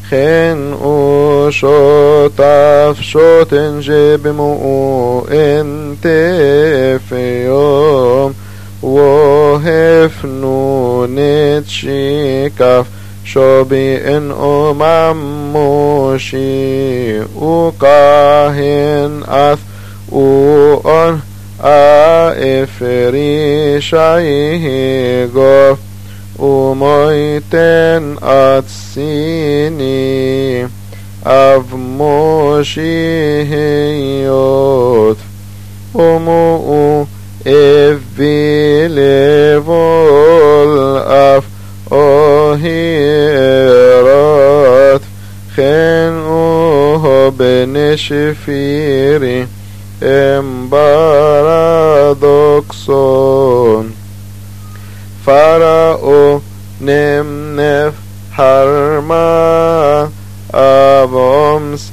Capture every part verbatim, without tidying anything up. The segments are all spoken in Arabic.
خن وشوطف شوتن جبمو انت في يوم وهفنون تشيكف شوبي ان امم موشي وكاهن اث وان افري شايه غف وميتن اتسيني اف موشي هيوت ومو اف بيليفول اف اوهيرات خن اوه بنشفيري امبارادوكسون فاراو نمنف حرما ابومس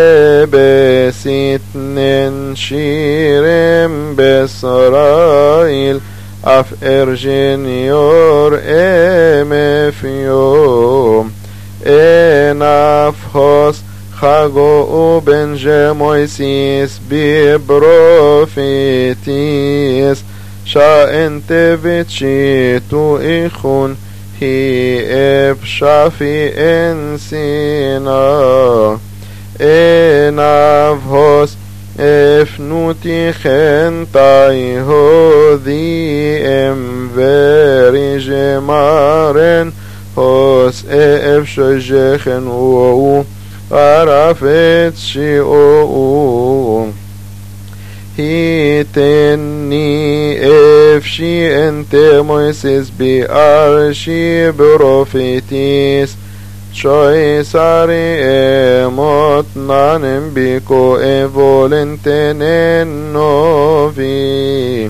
ابسيتنن شيرم بسرائيل اف ارجينيور امفيوم اناف هوس خاغو بنج مويسيس ببروفيتيس شا انت بتشيتو اخون هي ابشافي انسينا اناف هوس افنوتي خنتاي هذي ام فيري جمارن هوس افشجخن وو عرفت شي او هيتني افشي انت مويسيس بارشي بروفيتيس شوي ساري اموت نانم بيكو ايفولنتنن نوفي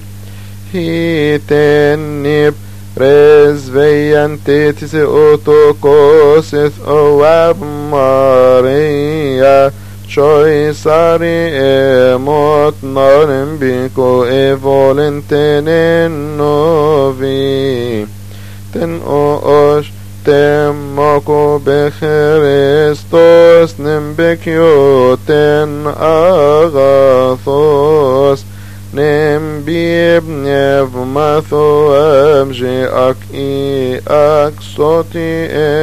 هيتني رزفيانتي تسي اوتوكوسيث اواب ماريا شوي ساري اموت نانم بيكو ايفولنتنن نوفي تن اوش تمكو بخريستوس نمبكيوتن اغاثوس نمبيب نفمثو امجي اك اي اك صوتي